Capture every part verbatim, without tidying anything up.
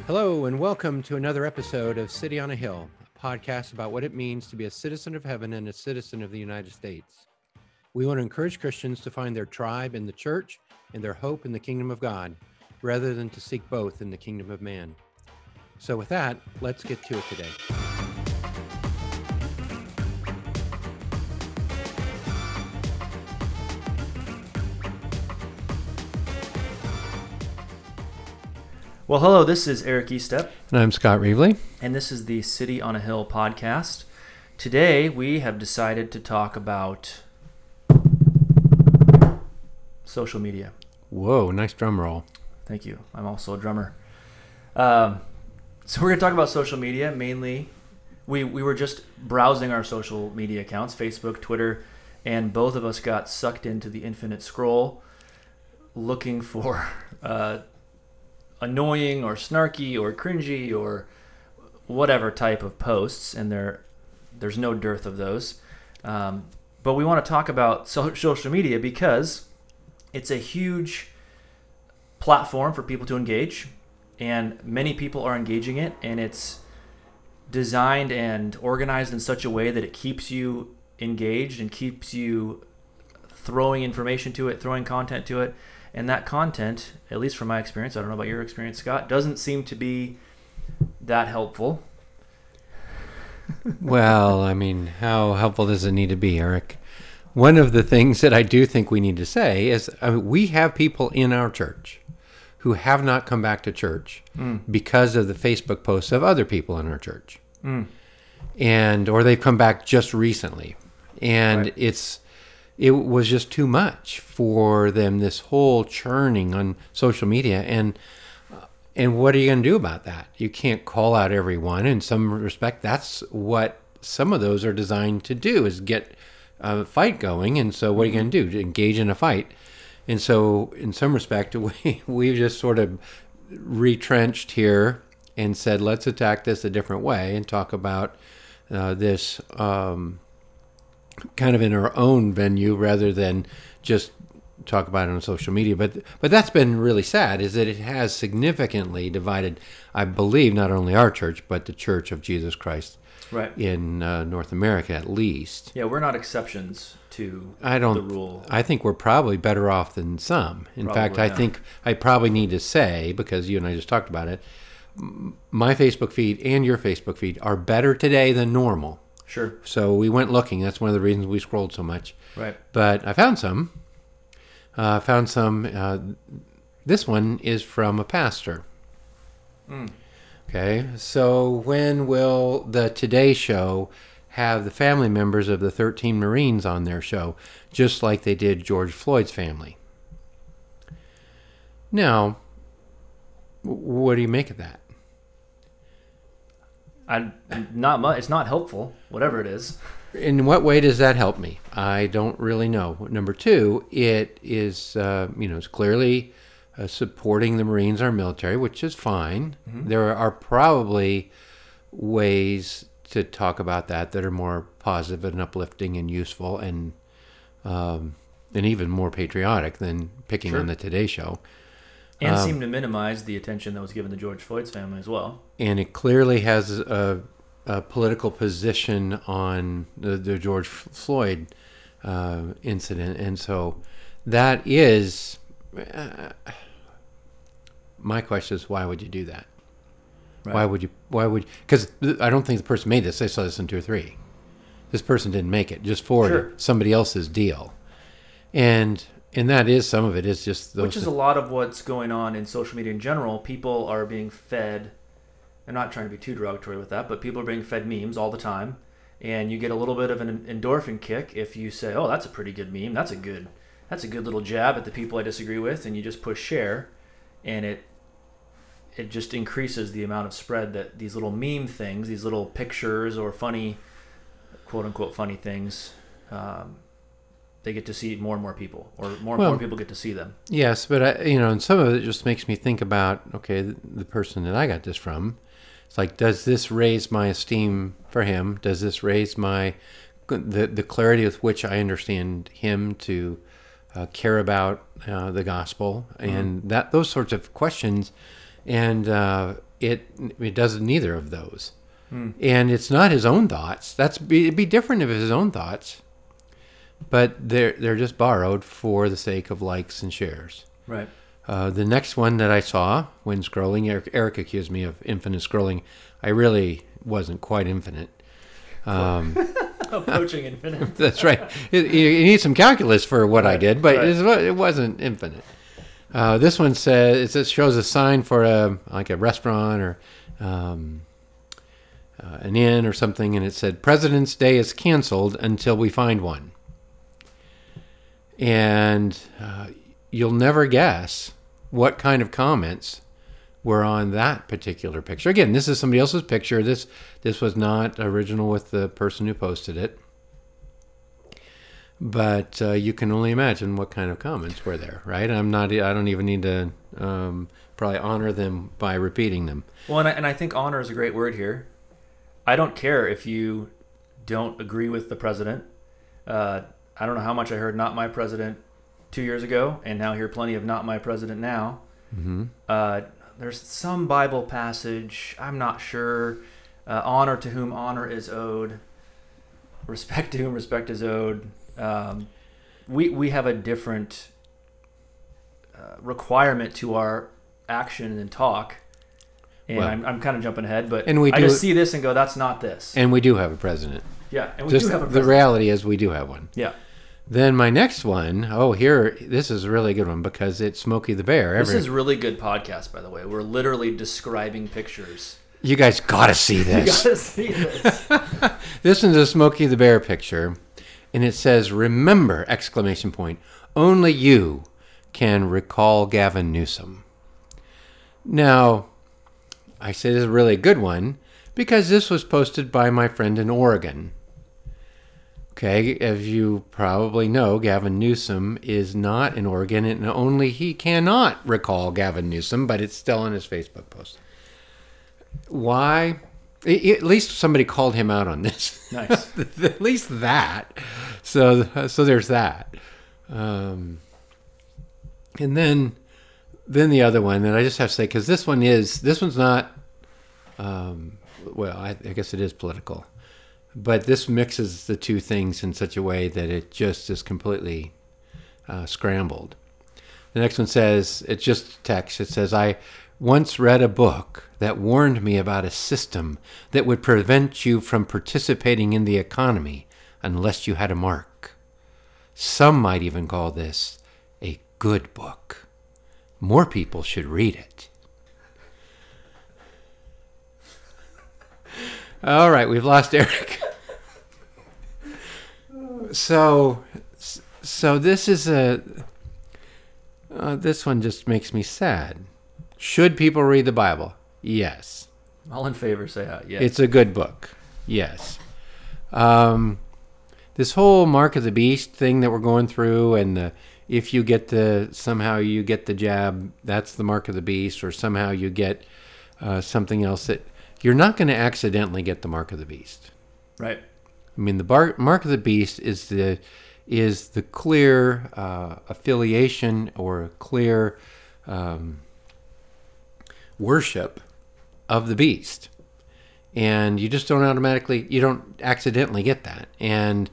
Hello, and welcome to another episode of City on a Hill, a podcast about what it means to be a citizen of heaven and a citizen of the United States. We want to encourage Christians to find their tribe in the church and their hope in the kingdom of God, rather than to seek both in the kingdom of man. So with that, let's get to it today. Well, hello, this is Eric Estep. And I'm Scott Reevely. And this is the City on a Hill podcast. Today, we have decided to talk about social media. Whoa, nice drum roll. Thank you. I'm also a drummer. Um, so we're going to talk about social media, mainly. We, we were just browsing our social media accounts, Facebook, Twitter, and both of us got sucked into the infinite scroll looking for... Uh, annoying or snarky or cringy or whatever type of posts, and there there's no dearth of those. Um, but we want to talk about so- social media because it's a huge platform for people to engage, and many people are engaging it, and it's designed and organized in such a way that it keeps you engaged and keeps you throwing information to it, throwing content to it. And that content, at least from my experience, I don't know about your experience, Scott, doesn't seem to be that helpful. Well, I mean, how helpful does it need to be, Eric? One of the things that I do think we need to say is I mean, we have people in our church who have not come back to church mm. because of the Facebook posts of other people in our church. Mm. And or they've come back just recently. And right. it's... It was just too much for them, this whole churning on social media. And and what are you going to do about that? You can't call out everyone. In some respect, that's what some of those are designed to do, is get a fight going. And so what are you going to do? To engage in a fight. And so in some respect, we, we've just sort of retrenched here and said, let's attack this a different way and talk about uh, this... Um, kind of in our own venue rather than just talk about it on social media. But but that's been really sad, is that it has significantly divided, I believe, not only our church, but the Church of Jesus Christ right. in uh, North America at least. Yeah, we're not exceptions to I don't, the rule. I think we're probably better off than some. In probably, fact, I yeah. think I probably need to say, because you and I just talked about it, my Facebook feed and your Facebook feed are better today than normal. Sure. So we went looking. That's one of the reasons we scrolled so much. Right. But I found some. I uh, found some. Uh, this one is from a pastor. Mm. Okay. So when will the Today Show have the family members of the thirteen Marines on their show, just like they did George Floyd's family? Now, what do you make of that? I not much. It's not helpful, whatever it is. In what way does that help me? I don't really know. Number two, it is uh, you know it's clearly uh, supporting the Marines, our military, which is fine. Mm-hmm. There are probably ways to talk about that that are more positive and uplifting and useful and um, and even more patriotic than picking sure. on the Today Show. And um, seem to minimize the attention that was given to George Floyd's family as well. And it clearly has a, a political position on the, the George Floyd uh, incident. And so that is... Uh, my question is, why would you do that? Right. Why would you... Why would? Because I don't think the person made this. They saw this in two or three. This person didn't make it. Just forwarded sure. somebody else's deal. And... And that is, some of it is just... Those Which is a lot of what's going on in social media in general. People are being fed, I'm not trying to be too derogatory with that, but people are being fed memes all the time. And you get a little bit of an endorphin kick if you say, oh, that's a pretty good meme. That's a good that's a good little jab at the people I disagree with. And you just push share. And it it just increases the amount of spread that these little meme things, these little pictures or funny, quote-unquote funny things... Um, they get to see more and more people, or more and well, more people get to see them. Yes, but I, you know, and some of it just makes me think about, okay, the, the person that I got this from. It's like, does this raise my esteem for him? Does this raise my the the clarity with which I understand him to uh, care about uh, the gospel, mm-hmm. and that those sorts of questions, and uh, it it does neither of those. Hmm. And it's not his own thoughts. That's be, it'd be different if it's his own thoughts, but they're they're just borrowed for the sake of likes and shares. Right. Uh, the next one that I saw when scrolling, Eric, Eric accused me of infinite scrolling. I really wasn't quite infinite. Um, Approaching infinite. That's right. It, you you need some calculus for what I Right, did, but right. it's- it wasn't infinite. Uh, this one says it says- shows a sign for a like a restaurant or um, uh, an inn or something, and it said President's Day is canceled until we find one. And uh, you'll never guess what kind of comments were on that particular picture. Again, this is somebody else's picture. This this was not original with the person who posted it. But uh, you can only imagine what kind of comments were there, right? I'm not. I don't even need to um, probably honor them by repeating them. Well, and I, and I think honor is a great word here. I don't care if you don't agree with the president. Uh, I don't know how much I heard "not my president" two years ago, and now hear plenty of "not my president" now. Mm-hmm. Uh, there's some Bible passage, I'm not sure. Uh, honor to whom honor is owed. Respect to whom respect is owed. Um, we we have a different uh, requirement to our action and talk. And Well, I'm, I'm kind of jumping ahead, but and we I do- just see this and go, that's not this. And we do have a president. yeah, and we Just do have a the president. reality is we do have one. Yeah. Then my next one, oh, here, this is a really good one because it's Smokey the Bear. This Every- is really good podcast, by the way. We're literally describing pictures. you guys got to see You this. gotta see this. This is a Smokey the Bear picture, and it says, remember, exclamation point, only you can recall Gavin Newsom. Now, I say this is a really good one because this was posted by my friend in Oregon. Okay, as you probably know, Gavin Newsom is not in Oregon, and only he cannot recall Gavin Newsom, but it's still on his Facebook post. Why? I- At least somebody called him out on this. Nice. At least that. So, so there's that. Um, and then, then the other one that I just have to say, because this one is, this one's not. Um, well, I, I guess it is political. But this mixes the two things in such a way that it just is completely uh, scrambled. The next one says, it's just text. It says, I once read a book that warned me about a system that would prevent you from participating in the economy unless you had a mark. Some might even call this a good book. More people should read it. All right, we've lost Eric. So, so this is a. Uh, this one just makes me sad. Should people read the Bible? Yes. All in favor, say aye. Yeah. It's a good book. Yes. Um, this whole Mark of the Beast thing that we're going through, and the, if you get the somehow you get the jab, that's the Mark of the Beast, or somehow you get uh, something else that you're not going to accidentally get the Mark of the Beast. right. I mean, the bar, Mark of the Beast is the is the clear uh, affiliation or clear um, worship of the beast, and you just don't automatically, you don't accidentally get that. And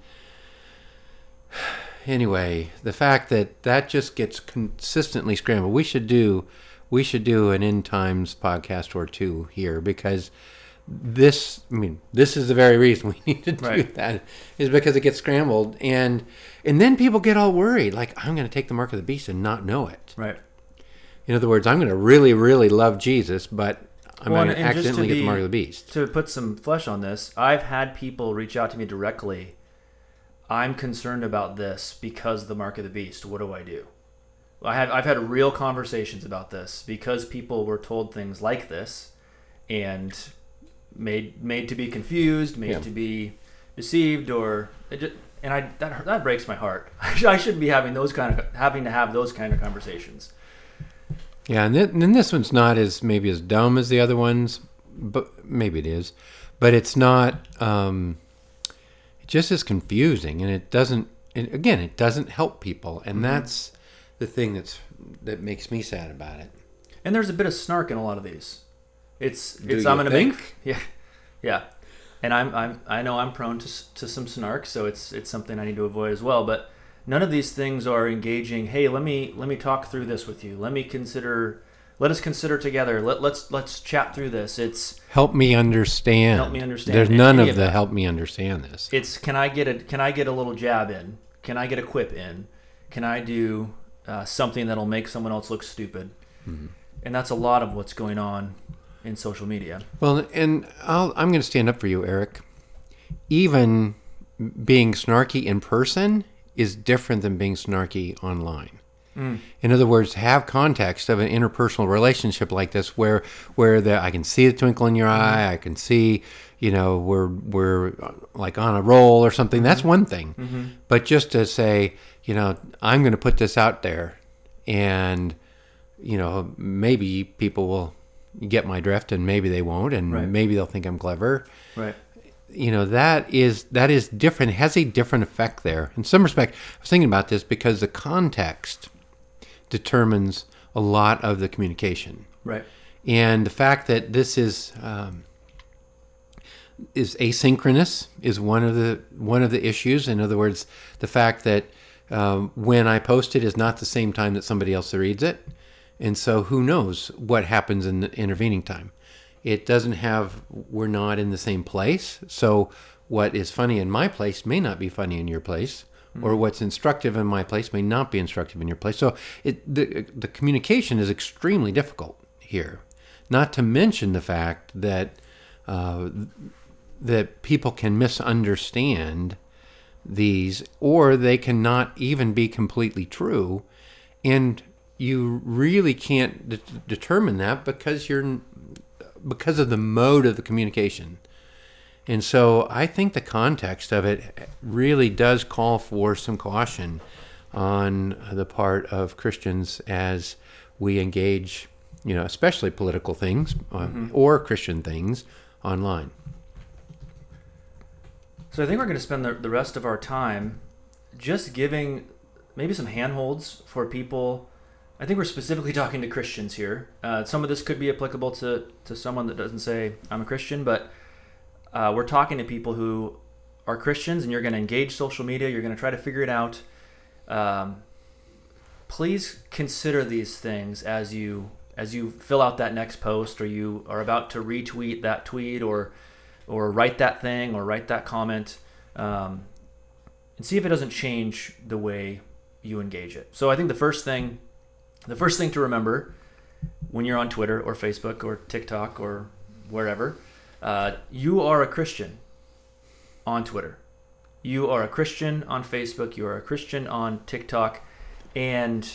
anyway, the fact that that just gets consistently scrambled, we should do we should do an end times podcast or two here, because this, I mean, this is the very reason we need to do Right. that, is because it gets scrambled, and and then people get all worried, like, I'm going to take the Mark of the Beast and not know it. Right. In other words, I'm going to really, really love Jesus, but I'm Well, going to and just to accidentally get the be- Mark of the Beast. To put some flesh on this, I've had people reach out to me directly. I'm concerned about this because of the Mark of the Beast. What do I do? I have I've had real conversations about this because people were told things like this, and made made to be confused, made Yeah. to be deceived, or it just, and I that that breaks my heart. I shouldn't be having those kind of having to have those kind of conversations. Yeah, and then, and this one's not as maybe as dumb as the other ones, but maybe it is. But it's not. Um, it just is confusing, and it doesn't. And again, it doesn't help people, and Mm-hmm. that's the thing that's that makes me sad about it. And there's a bit of snark in a lot of these. It's Do it's you I'm gonna think? make yeah yeah, and I'm I'm I know I'm prone to s- to some snark, so it's it's something I need to avoid as well. But none of these things are engaging. Hey, let me let me talk through this with you. Let me consider. Let us consider together. Let let's let's chat through this. It's Help me understand. Help me understand. There's none Any of of the that. help me understand this. it's can I get a can I get a little jab in? Can I get a quip in? Can I do uh, something that'll make someone else look stupid? Mm-hmm. And that's a lot of what's going on in social media. Well, and I'll, I'm going to stand up for you, Eric. Even being snarky in person is different than being snarky online. Mm. In other words, have context of an interpersonal relationship like this, where where the I can see the twinkle in your eye, I can see, you know, we're we're uh, like on a roll or something. Mm-hmm. That's one thing. Mm-hmm. But just to say, you know, I'm going to put this out there, and you know, maybe people will get my drift, and maybe they won't, and Right. maybe they'll think I'm clever. Right. You know, that is that is different. It has a different effect there. In some respect, I was thinking about this because the context determines a lot of the communication, Right. and the fact that this is um, is asynchronous is one of the one of the issues. In other words, the fact that um, when I post it is not the same time that somebody else reads it, and so who knows what happens in the intervening time. It doesn't have, we're not in the same place. So what is funny in my place may not be funny in your place, mm-hmm. or what's instructive in my place may not be instructive in your place. So it, the, the communication is extremely difficult here. Not to mention the fact that uh, that people can misunderstand these, or they cannot even be completely true. And you really can't de- determine that because you're because of the mode of the communication. And so I think the context of it really does call for some caution on the part of Christians as we engage, you know, especially political things uh, Mm-hmm. or Christian things online. So I think we're going to spend the, the rest of our time just giving maybe some handholds for people. I think we're specifically talking to Christians here. Uh, some of this could be applicable to, to someone that doesn't say, I'm a Christian, but uh, we're talking to people who are Christians, and you're going to engage social media. You're going to try to figure it out. Um, please consider these things as you as you fill out that next post, or you are about to retweet that tweet, or or write that thing, or write that comment, um, and see if it doesn't change the way you engage it. So I think the first thing, the first thing to remember when you're on Twitter or Facebook or TikTok or wherever, uh, you are a Christian on Twitter. You are a Christian on Facebook. You are a Christian on TikTok, and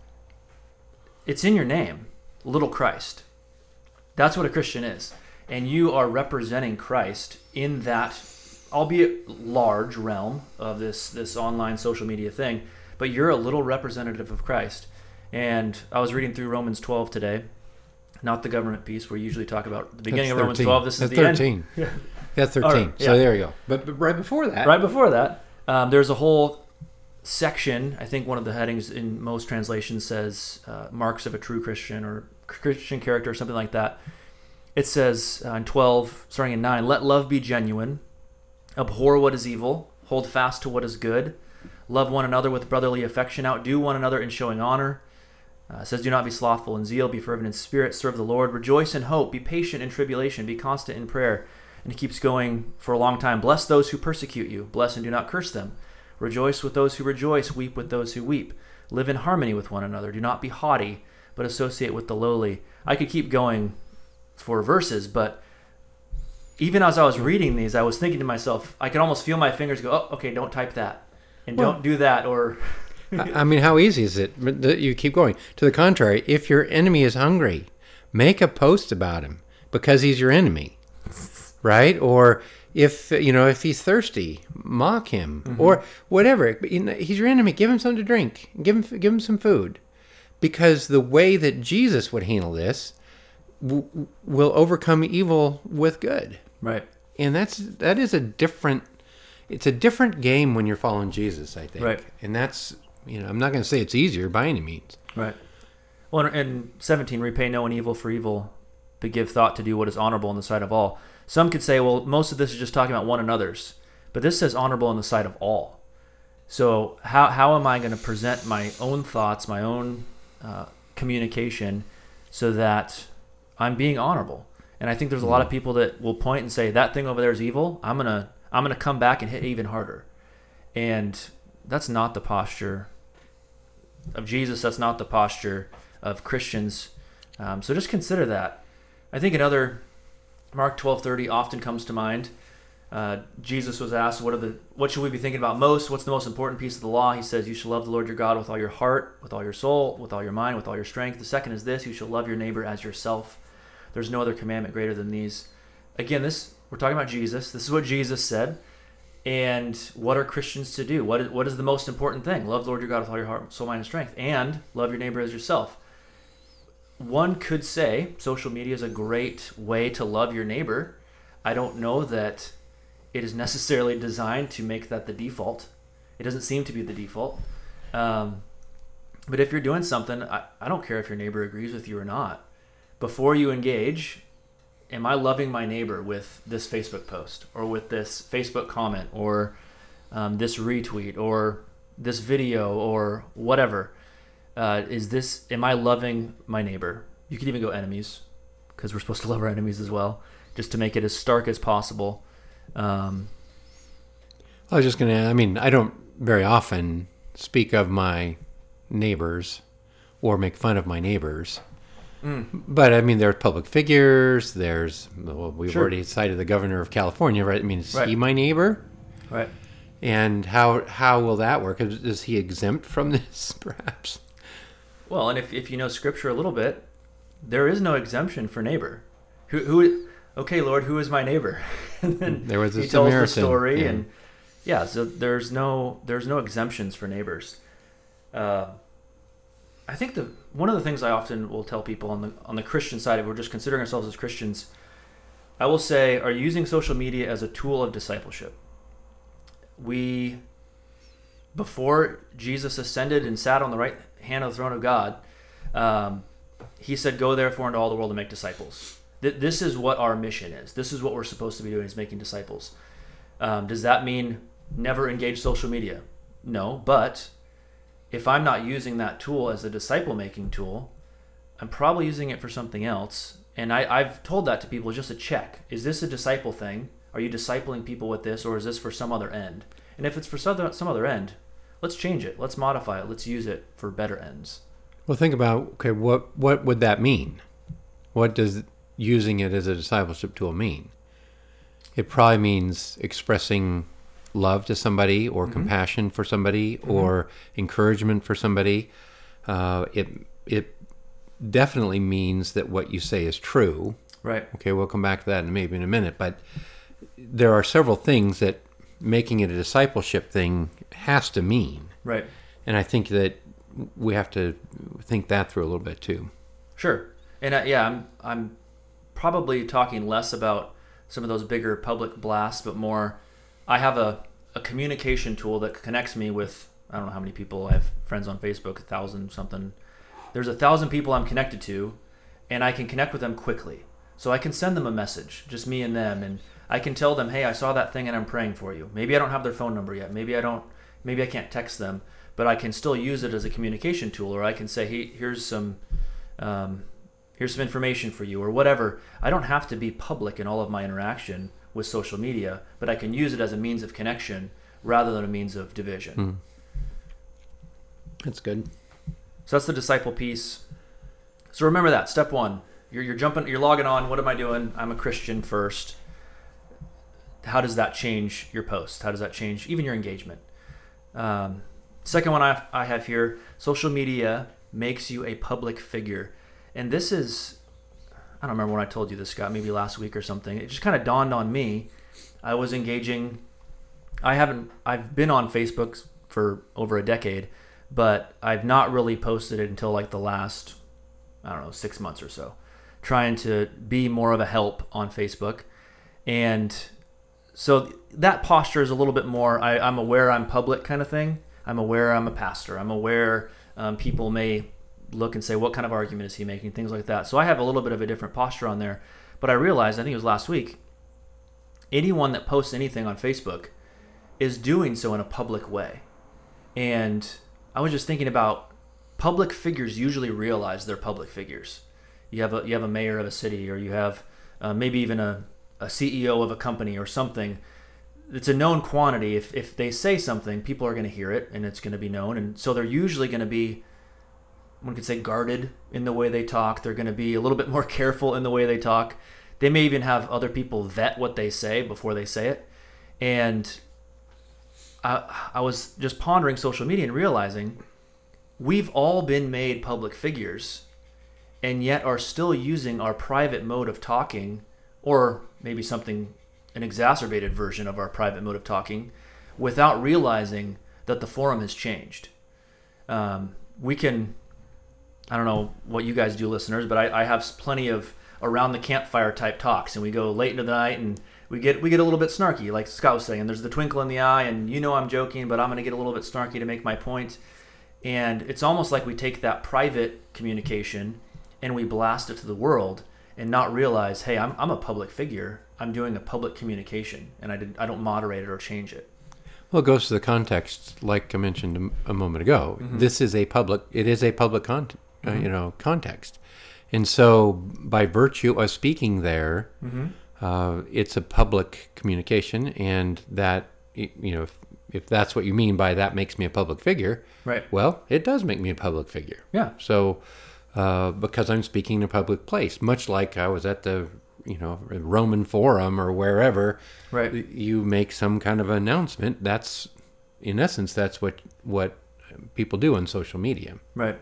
it's in your name, Little Christ. That's what a Christian is. And you are representing Christ in that, albeit large realm of this, this online social media thing, but you're a little representative of Christ. And I was reading through Romans twelve today, not the government piece where you usually talk about the beginning That's of Romans thirteen. twelve. This is That's the thirteen. end. That's thirteen. All right, So yeah. there you go. But, but right before that, Right before that, um, there's a whole section. I think one of the headings in most translations says uh, marks of a true Christian, or Christian character, or something like that. It says uh, in twelve, starting in nine, let love be genuine, abhor what is evil, hold fast to what is good, love one another with brotherly affection, outdo one another in showing honor. Uh, it says, do not be slothful in zeal, be fervent in spirit, serve the Lord, rejoice in hope, be patient in tribulation, be constant in prayer. And it keeps going for a long time. Bless those who persecute you, bless and do not curse them. Rejoice with those who rejoice, weep with those who weep. Live in harmony with one another, do not be haughty, but associate with the lowly. I could keep going for verses, but even as I was reading these, I was thinking to myself, I could almost feel my fingers go, oh, okay, don't type that, and Well, don't do that, or... I I mean, how easy is it? But You keep going. To the contrary, if your enemy is hungry, make a post about him because he's your enemy, right? Or if you know if he's thirsty, mock him, mm-hmm. or whatever. But, you know, he's your enemy. Give him something to drink. Give him give him some food, because the way that Jesus would handle this w- will overcome evil with good. Right. And that's that is a different. It's a different game when you're following Jesus, I think. Right. And that's. You know, I'm not going to say it's easier by any means. Right. Well, in seventeen, repay no one evil for evil. but give thought to do what is honorable in the sight of all. Some could say, well, most of this is just talking about one another's, but this says honorable in the sight of all. So how how am I going to present my own thoughts, my own uh, communication, so that I'm being honorable? And I think there's a lot of people that will point and say, that thing over there is evil. I'm gonna I'm gonna come back and hit even harder. And that's not the posture of Jesus. That's not the posture of Christians. Um, so just consider that. I think another, Mark twelve thirty often comes to mind. Uh, Jesus was asked, what are the what should we be thinking about most? What's the most important piece of the law? He says, you shall love the Lord your God with all your heart, with all your soul, with all your mind, with all your strength. The second is this, you shall love your neighbor as yourself. There's no other commandment greater than these. Again, this we're talking about Jesus. This is what Jesus said. And what are Christians to do? What is, what is the most important thing? Love the Lord your God with all your heart, soul, mind, and strength. And love your neighbor as yourself. One could say social media is a great way to love your neighbor. I don't know that it is necessarily designed to make that the default. It doesn't seem to be the default. Um, but if you're doing something, I, I don't care if your neighbor agrees with you or not. Before you engage, am I loving my neighbor with this Facebook post or with this Facebook comment or um, this retweet or this video or whatever? Uh, is this, am I loving my neighbor? You could even go enemies, because we're supposed to love our enemies as well, just to make it as stark as possible. Um, I was just going to, I mean, I don't very often speak of my neighbors or make fun of my neighbors. Mm. But I mean, there's public figures. There's, well, we've Sure. already cited the governor of California, right? I mean, is Right. he my neighbor? right. And how how will that work? Is, is he exempt from this, perhaps? Well, and if, if you know Scripture a little bit, there is no exemption for neighbor. Who who? Okay, Lord, who is my neighbor? And then There was a he tells the Samaritan, story, yeah. and yeah, so there's no there's no exemptions for neighbors. Uh, I think the one of the things I often will tell people on the on the Christian side, if we're just considering ourselves as Christians, I will say, are you using social media as a tool of discipleship? We, before Jesus ascended and sat on the right hand of the throne of God, um, he said, go therefore into all the world and make disciples. Th- this is what our mission is. This is what we're supposed to be doing, is making disciples. Um, does that mean never engage social media? No, but if I'm not using that tool as a disciple-making tool, I'm probably using it for something else. And I, I've told that to people, just a check. Is this a disciple thing? Are you discipling people with this, or is this for some other end? And if it's for some other, some other end, let's change it. Let's modify it. Let's use it for better ends. Well, think about, okay, what what would that mean? What does using it as a discipleship tool mean? It probably means expressing love to somebody, or mm-hmm. compassion for somebody, mm-hmm. or encouragement for somebody. Uh, it it definitely means that what you say is true. Right. Okay, we'll come back to that in maybe in a minute. But there are several things that making it a discipleship thing has to mean. Right. And I think that we have to think that through a little bit too. Sure. And uh, yeah, I'm I'm probably talking less about some of those bigger public blasts, but more, I have a, a communication tool that connects me with, I don't know how many people. I have friends on Facebook, a thousand something. There's a thousand people I'm connected to, and I can connect with them quickly. So I can send them a message, just me and them, and I can tell them, hey, I saw that thing and I'm praying for you. Maybe I don't have their phone number yet. Maybe I don't, maybe I can't text them, but I can still use it as a communication tool, or I can say, hey, here's some, um, here's some information for you, or whatever. I don't have to be public in all of my interaction with social media, but I can use it as a means of connection rather than a means of division. Mm. That's good. So that's the disciple piece. So remember that. Step one, you're, you're jumping, you're logging on. What am I doing? I'm a Christian first. How does that change your post? How does that change even your engagement? Um, second one I, I have here, social media makes you a public figure. And this is, I don't remember when I told you this, Scott, maybe last week or something. It just kind of dawned on me. I was engaging, I haven't, I've been on Facebook for over a decade, but I've not really posted it until like the last, I don't know, six months or so, trying to be more of a help on Facebook. And so that posture is a little bit more, I, I'm aware I'm public kind of thing. I'm aware I'm a pastor. I'm aware um, people may look and say, what kind of argument is he making? Things like that. So I have a little bit of a different posture on there. But I realized, I think it was last week, anyone that posts anything on Facebook is doing so in a public way. And I was just thinking about public figures usually realize they're public figures. You have a you have a mayor of a city, or you have uh, maybe even a, a C E O of a company or something. It's a known quantity. If if they say something, people are going to hear it, and it's going to be known. And so they're usually going to be, one could say, guarded in the way they talk. They're going to be a little bit more careful in the way they talk. They may even have other people vet what they say before they say it. And I, I was just pondering social media and realizing we've all been made public figures, and yet are still using our private mode of talking, or maybe something, an exacerbated version of our private mode of talking, without realizing that the forum has changed. Um, we can, I don't know what you guys do, listeners, but I, I have plenty of around the campfire type talks, and we go late into the night, and we get we get a little bit snarky, like Scott was saying. There's the twinkle in the eye, and you know I'm joking, but I'm going to get a little bit snarky to make my point. And it's almost like we take that private communication and we blast it to the world, and not realize, hey, I'm I'm a public figure. I'm doing a public communication, and I did I don't moderate it or change it. Well, it goes to the context, like I mentioned a moment ago. Mm-hmm. This is a public. It is a public con- mm-hmm. uh, you know, context, and so by virtue of speaking there, mm-hmm. uh, it's a public communication, and that, you know, if, if that's what you mean by that makes me a public figure, right? Well, it does make me a public figure. Yeah. So, uh, because I'm speaking in a public place, much like I was at the, you know, Roman Forum or wherever, right? You make some kind of announcement. That's, in essence, that's what what people do on social media, right?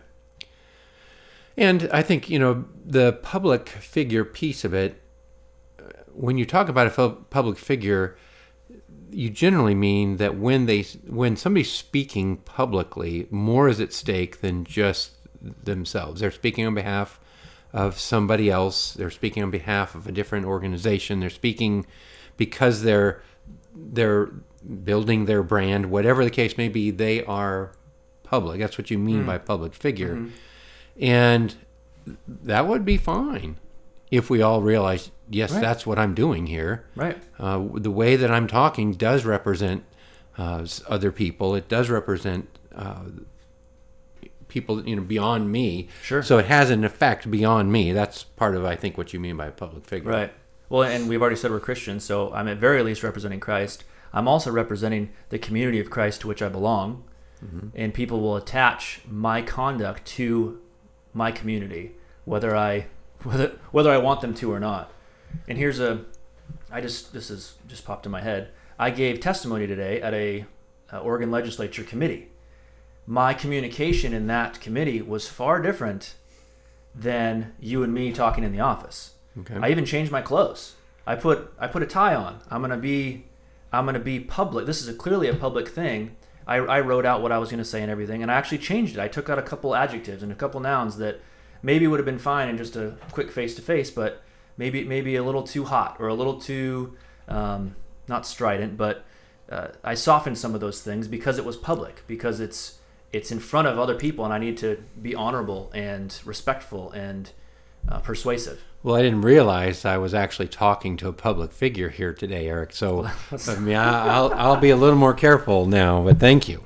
And I think, you know, the public figure piece of it, when you talk about a public figure, you generally mean that when they when somebody's speaking publicly, more is at stake than just themselves. They're speaking on behalf of somebody else. They're speaking on behalf of a different organization. They're speaking because they're they're building their brand, whatever the case may be. They are public. That's what you mean mm. by public figure. Mm-hmm. And that would be fine if we all realize, yes, right. that's what I'm doing here. Right. Uh, the way that I'm talking does represent uh, other people. It does represent uh, people, you know, beyond me. Sure. So it has an effect beyond me. That's part of, I think, what you mean by a public figure. Right. Well, and we've already said we're Christians, so I'm at very least representing Christ. I'm also representing the community of Christ to which I belong, mm-hmm. and people will attach my conduct to my community, whether I whether whether I want them to or not. And here's a, I just this is just popped in my head. I gave testimony today at a uh, Oregon Legislature committee. My communication in that committee was far different than you and me talking in the office. Okay. I even changed my clothes. I put I put a tie on. I'm gonna be I'm gonna be public. This is a, clearly a public thing. I, I wrote out what I was gonna say and everything, and I actually changed it. I took out a couple adjectives and a couple nouns that maybe would have been fine in just a quick face to face, but maybe maybe a little too hot or a little too um, not strident. But uh, I softened some of those things because it was public, because it's it's in front of other people, and I need to be honorable and respectful and uh, persuasive. Well, I didn't realize I was actually talking to a public figure here today, Eric. So, I mean, I'll I'll be a little more careful now. But thank you.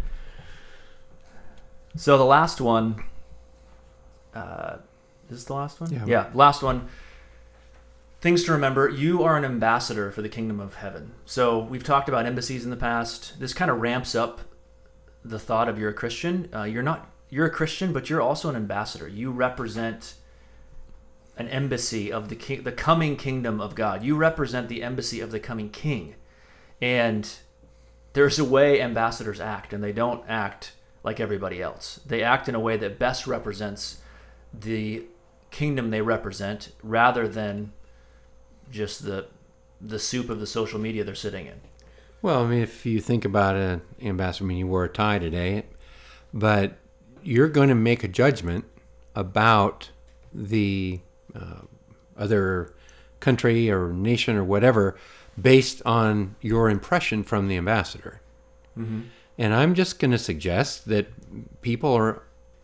So the last one, uh, is this the last one? Yeah. Yeah, last one. Things to remember: you are an ambassador for the kingdom of heaven. So we've talked about embassies in the past. This kind of ramps up the thought of you're a Christian. Uh, you're not. You're a Christian, but you're also an ambassador. You represent an embassy of the king, the coming kingdom of God. You represent the embassy of the coming king. And there's a way ambassadors act, and they don't act like everybody else. They act in a way that best represents the kingdom they represent, rather than just the the soup of the social media they're sitting in. Well, I mean, if you think about an ambassador, I mean, you wore a tie today, but you're going to make a judgment about the Uh, other country or nation or whatever based on your impression from the ambassador. Mm-hmm. And I'm just going to suggest that people are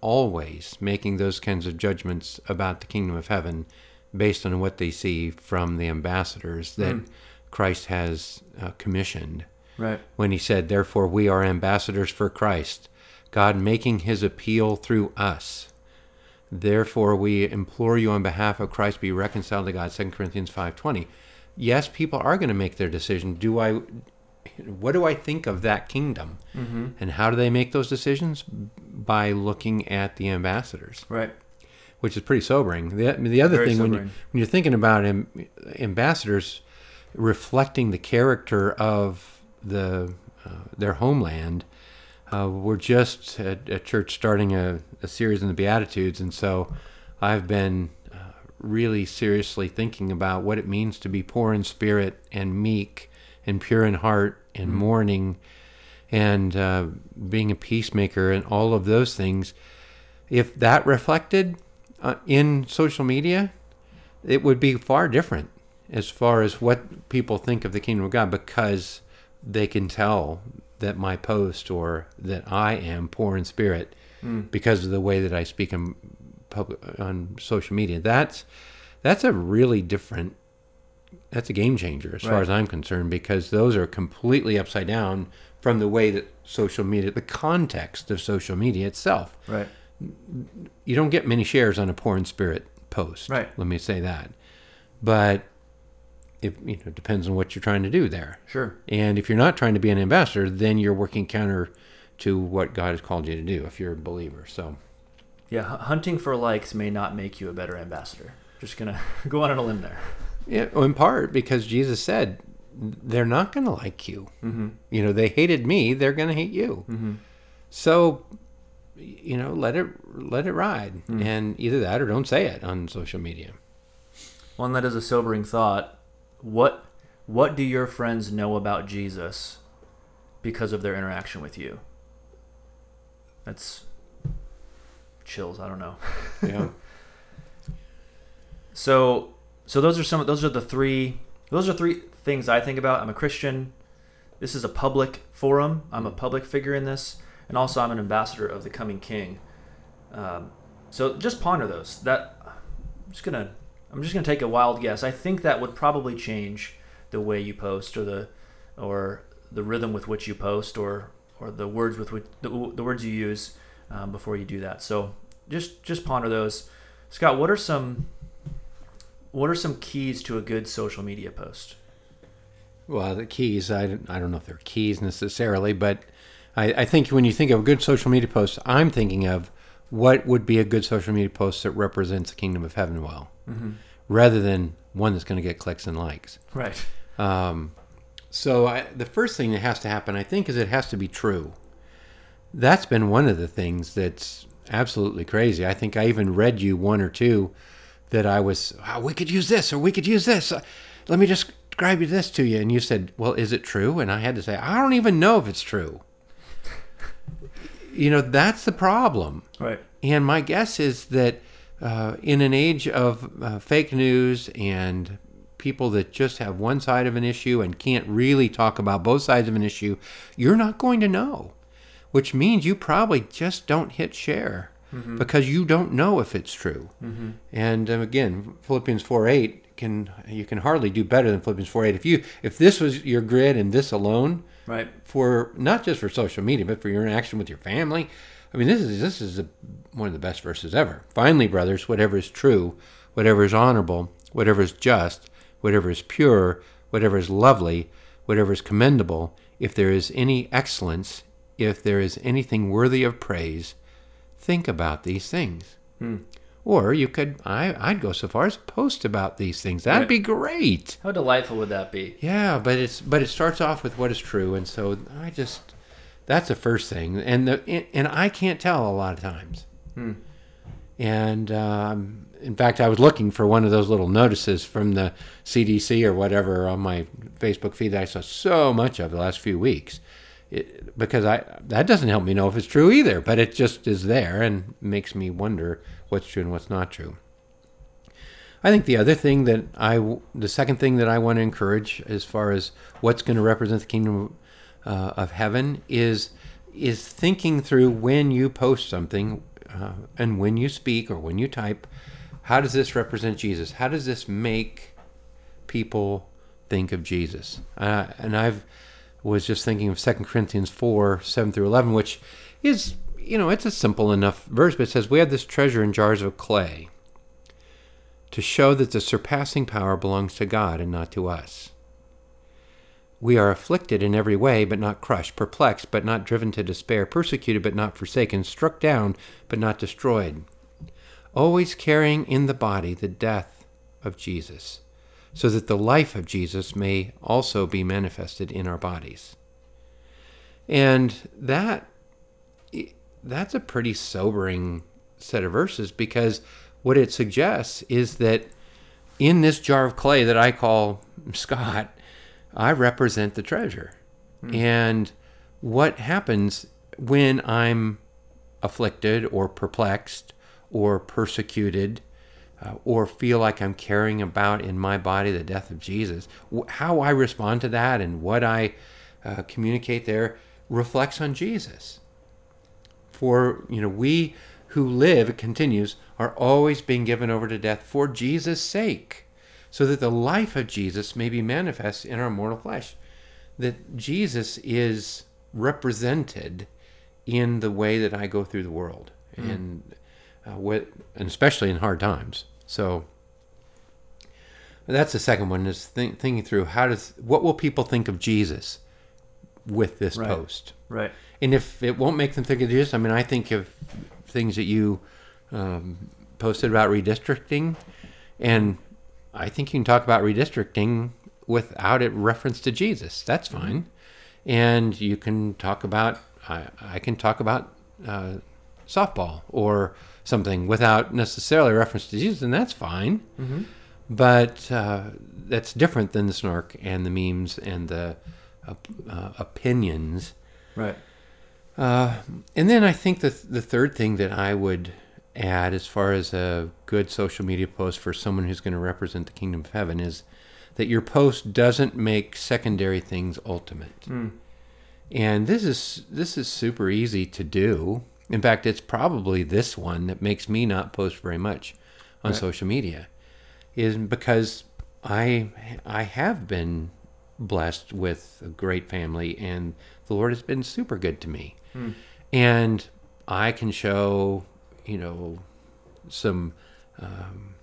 always making those kinds of judgments about the kingdom of heaven based on what they see from the ambassadors that mm. Christ has uh, commissioned. Right. When he said, therefore we are ambassadors for Christ, God making his appeal through us. Therefore we implore you on behalf of Christ, be reconciled to God, Second Corinthians five twenty. Yes, people are going to make their decision. Do I, what do I think of that kingdom? Mm-hmm. And how do they make those decisions? By looking at the ambassadors. Right. Which is pretty sobering. The, the other Very thing, when, you, sobering. when you're thinking about am, ambassadors reflecting the character of the uh, their homeland, uh, we're just at, at church starting a, a series in the Beatitudes, and so I've been uh, really seriously thinking about what it means to be poor in spirit and meek and pure in heart and mm-hmm. mourning and uh, being a peacemaker and all of those things. If that reflected uh, in social media, it would be far different as far as what people think of the kingdom of God, because they can tell that my post or that I am poor in spirit mm. because of the way that I speak in public, on social media. That's that's a really different, that's a game changer as right. far as I'm concerned, because those are completely upside down from the way that social media, the context of social media itself. Right. You don't get many shares on a poor in spirit post. Right. Let me say that. But If, you know, it depends on what you're trying to do there. Sure. And if you're not trying to be an ambassador, then you're working counter to what God has called you to do if you're a believer. So, yeah, hunting for likes may not make you a better ambassador. Just going to go on a limb there. Yeah, well, in part because Jesus said they're not going to like you. Mm-hmm. You know, they hated me, they're going to hate you. Mm-hmm. So, you know, let it let it ride. Mm-hmm. And either that or don't say it on social media. One that is a sobering thought. What what do your friends know about Jesus because of their interaction with you? That's chills. I don't know. Yeah. so so those are some of those are the three those are three things I think about. I'm a Christian. This is a public forum. I'm a public figure in this, and also I'm an ambassador of the coming King. Um, so just ponder those. That I'm just gonna. I'm just going to take a wild guess. I think that would probably change the way you post, or the or the rhythm with which you post, or or the words with which the, the words you use um, before you do that. So just just ponder those. Scott, what are some what are some keys to a good social media post? Well, the keys, I don't, I don't know if they're keys necessarily, but I, I think when you think of a good social media post, I'm thinking of what would be a good social media post that represents the kingdom of heaven well. Mm-hmm. Rather than one that's going to get clicks and likes. Right. Um, so I, the first thing that has to happen, I think, is it has to be true. That's been one of the things that's absolutely crazy. I think I even read you one or two that I was, oh, we could use this or we could use this. Uh, let me just describe this to you. And you said, well, is it true? And I had to say, I don't even know if it's true. You know, that's the problem. Right. And my guess is that Uh, in an age of uh, fake news and people that just have one side of an issue and can't really talk about both sides of an issue, you're not going to know, which means you probably just don't hit share mm-hmm. because you don't know if it's true. Mm-hmm. And um, again, Philippians four eight, can you can hardly do better than Philippians four eight. If you if this was your grid and this alone, right, for not just for social media, but for your interaction with your family, I mean, this is this is a, one of the best verses ever. Finally, brothers, whatever is true, whatever is honorable, whatever is just, whatever is pure, whatever is lovely, whatever is commendable, if there is any excellence, if there is anything worthy of praise, think about these things. Hmm. Or you could, I, I'd go so far as post about these things. That'd be great. How delightful would that be? Yeah, but it's but it starts off with what is true, and so I just. That's the first thing, and the and I can't tell a lot of times. Hmm. And um, in fact, I was looking for one of those little notices from the C D C or whatever on my Facebook feed that I saw so much of the last few weeks, it, because I that doesn't help me know if it's true either. But it just is there and makes me wonder what's true and what's not true. I think the other thing that I, the second thing that I want to encourage as far as what's going to represent the kingdom of Uh, of heaven is is thinking through when you post something, uh, and when you speak or when you type, how does this represent Jesus? How does this make people think of Jesus? Uh, and I've was just thinking of Second Corinthians four, seven through eleven, which is, you know, it's a simple enough verse, but it says, we have this treasure in jars of clay to show that the surpassing power belongs to God and not to us. We are afflicted in every way, but not crushed, perplexed, but not driven to despair, persecuted, but not forsaken, struck down, but not destroyed, always carrying in the body the death of Jesus, so that the life of Jesus may also be manifested in our bodies. And that that's a pretty sobering set of verses, because what it suggests is that in this jar of clay that I call Scott, I represent the treasure. Mm. And what happens when I'm afflicted or perplexed or persecuted, Uh, or feel like I'm carrying about in my body the death of Jesus, how I respond to that and what I uh, communicate there reflects on Jesus. For, you know, we who live, it continues, are always being given over to death for Jesus' sake, so that the life of Jesus may be manifest in our mortal flesh. That Jesus is represented in the way that I go through the world, mm. and uh, with, and especially in hard times. So that's the second one, is think, thinking through how does what will people think of Jesus with this right. post, right? And if it won't make them think of Jesus, I mean, I think of things that you um, posted about redistricting, and I think you can talk about redistricting without it reference to Jesus. That's fine, mm-hmm. And you can talk about I, I can talk about uh, softball or something without necessarily reference to Jesus, and that's fine. Mm-hmm. But uh, that's different than the snark and the memes and the uh, uh, opinions. Right. Uh, and then I think the the third thing that I would add, as far as a good social media post for someone who's going to represent the kingdom of heaven, is that your post doesn't make secondary things ultimate. Mm. And this is this is super easy to do. In fact, it's probably this one that makes me not post very much on right. social media, is because I I have been blessed with a great family, and the Lord has been super good to me. Hmm. And I can show, you know, some, um,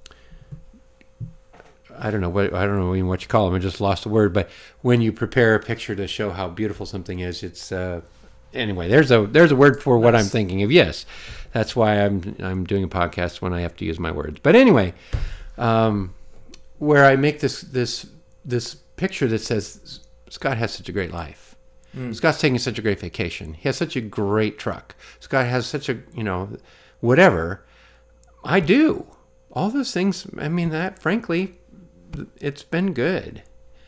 I don't know what I don't know even what you call them. I just lost the word. But when you prepare a picture to show how beautiful something is, it's uh, anyway. There's a there's a word for what nice. I'm thinking of. Yes, that's why I'm I'm doing a podcast when I have to use my words. But anyway, um, where I make this this this picture that says Scott has such a great life. Mm. Scott's taking such a great vacation. He has such a great truck. Scott has such a, you know, whatever. I do. All those things, I mean, that, frankly, it's been good.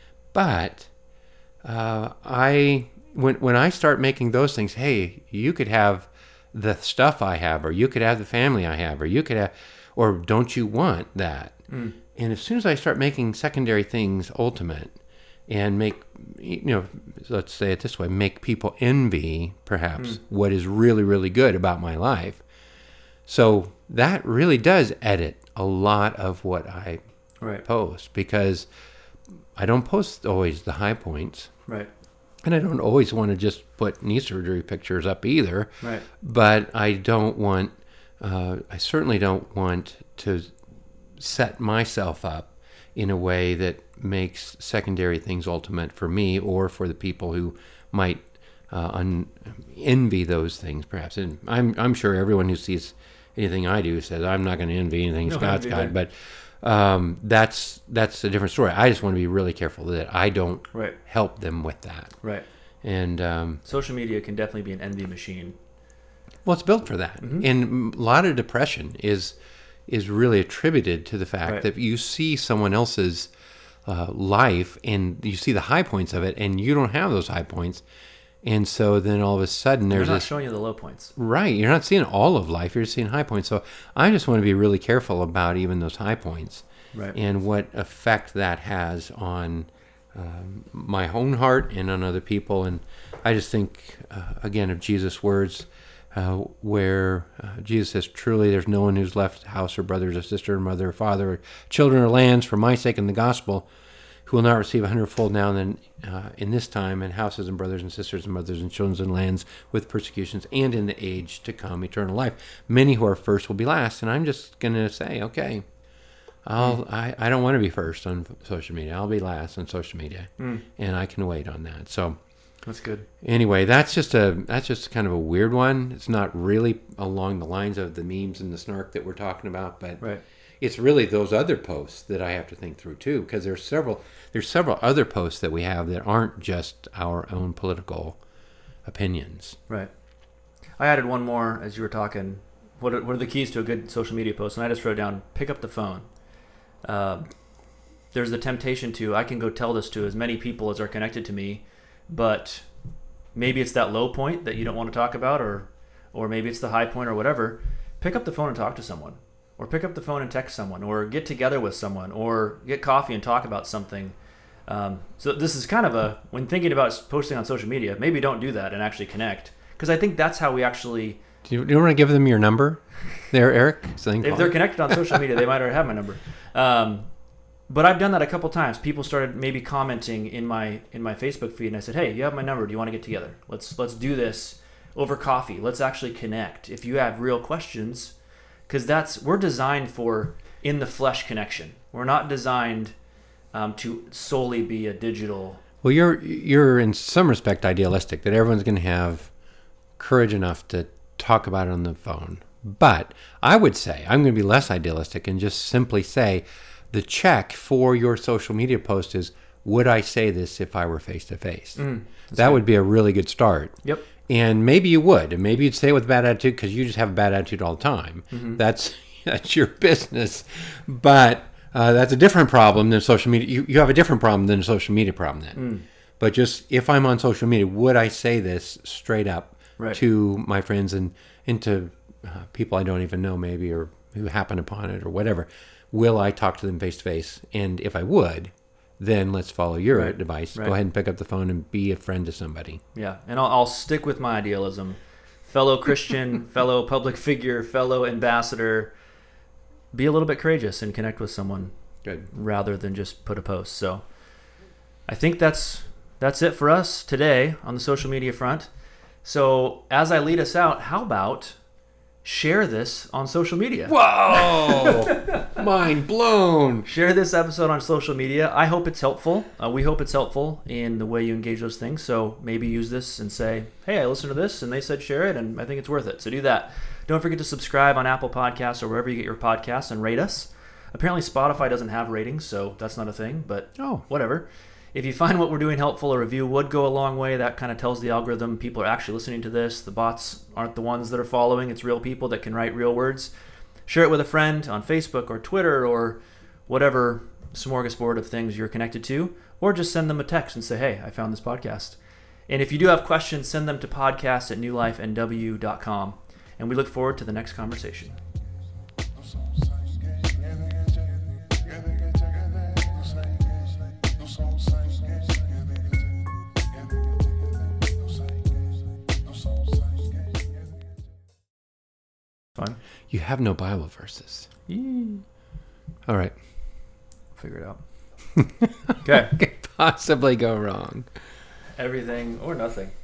But uh, I, when when I start making those things, hey, you could have the stuff I have, or you could have the family I have, or you could have, or don't you want that? Mm. And as soon as I start making secondary things ultimate, and make, you know, let's say it this way, make people envy, perhaps, mm. what is really, really good about my life. So that really does edit a lot of what I right. post, because I don't post always the high points. Right. And I don't always want to just put knee surgery pictures up either. Right. But I don't want, uh, I certainly don't want to set myself up in a way that makes secondary things ultimate for me, or for the people who might uh, un- envy those things, perhaps. And I'm I'm sure everyone who sees anything I do says, I'm not going to envy anything no, Scott's got, but um, that's that's a different story. I just want to be really careful that I don't right. help them with that. Right. And um, social media can definitely be an envy machine. Well, it's built for that. Mm-hmm. And a lot of depression is is really attributed to the fact right. that you see someone else's uh, life and you see the high points of it, and you don't have those high points. And so then all of a sudden there's They're not this, showing you the low points. Right. You're not seeing all of life. You're seeing high points. So I just want to be really careful about even those high points right. and what effect that has on um, my own heart and on other people. And I just think, uh, again, of Jesus' words, uh, where uh, Jesus says, truly there's no one who's left house or brothers or sister or mother or father or children or lands for my sake and the gospel, who will not receive a hundredfold now and then uh, in this time, and houses and brothers and sisters and mothers and children and lands with persecutions, and in the age to come eternal life. Many who are first will be last. And I'm just going to say, okay, I'll, mm. I, I don't want to be first on social media. I'll be last on social media, mm. and I can wait on that. So that's good. Anyway, that's just a that's just kind of a weird one. It's not really along the lines of the memes and the snark that we're talking about, but right. It's really those other posts that I have to think through too, because there's several there's several other posts that we have that aren't just our own political opinions. Right. I added one more as you were talking. What are, what are the keys to a good social media post? And I just wrote down, pick up the phone. Uh, there's the temptation to, I can go tell this to as many people as are connected to me, but maybe it's that low point that you don't want to talk about, or or maybe it's the high point or whatever. Pick up the phone and talk to someone. Or pick up the phone and text someone, or get together with someone, or get coffee and talk about something. Um, so this is kind of a, when thinking about posting on social media, maybe don't do that and actually connect. Because I think that's how we actually... Do you, do you want to give them your number there, Eric? Something if they're connected on social media, they might already have my number. Um, but I've done that a couple times. People started maybe commenting in my in my Facebook feed, and I said, hey, you have my number. Do you want to get together? Let's let's do this over coffee. Let's actually connect. If you have real questions... Because that's we're designed for in the flesh connection. We're not designed um, to solely be a digital. Well, you're you're in some respect idealistic that everyone's going to have courage enough to talk about it on the phone. But I would say I'm going to be less idealistic and just simply say the check for your social media post is, would I say this if I were face to face? That would be a really good start. Yep. And maybe you would, and maybe you'd say it with a bad attitude because you just have a bad attitude all the time. Mm-hmm. That's that's your business, but uh, that's a different problem than social media. You you have a different problem than a social media problem then. Mm. But just if I'm on social media, would I say this straight up right. to my friends and and to uh, people I don't even know maybe, or who happen upon it or whatever? Will I talk to them face to face? And if I would, then let's follow your right. advice. Right. Go ahead and pick up the phone and be a friend to somebody. Yeah, and I'll, I'll stick with my idealism. Fellow Christian, fellow public figure, fellow ambassador, be a little bit courageous and connect with someone. Good. Rather than just put a post. So I think that's that's it for us today on the social media front. So as I lead us out, how about share this on social media? Whoa! Mind blown. Share this episode on social media. I hope it's helpful. Uh, we hope it's helpful in the way you engage those things. So maybe use this and say, hey, I listened to this and they said share it and I think it's worth it. So do that. Don't forget to subscribe on Apple Podcasts or wherever you get your podcasts and rate us. Apparently Spotify doesn't have ratings, so that's not a thing, but oh. whatever. If you find what we're doing helpful, a review would go a long way. That kind of tells the algorithm people are actually listening to this. The bots aren't the ones that are following. It's real people that can write real words. Share it with a friend on Facebook or Twitter or whatever smorgasbord of things you're connected to, or just send them a text and say, hey, I found this podcast. And if you do have questions, send them to podcast at new life n w dot com. And we look forward to the next conversation. Fine. You have no Bible verses. Yee. All right. Figure it out. Okay. Could possibly go wrong. Everything or nothing.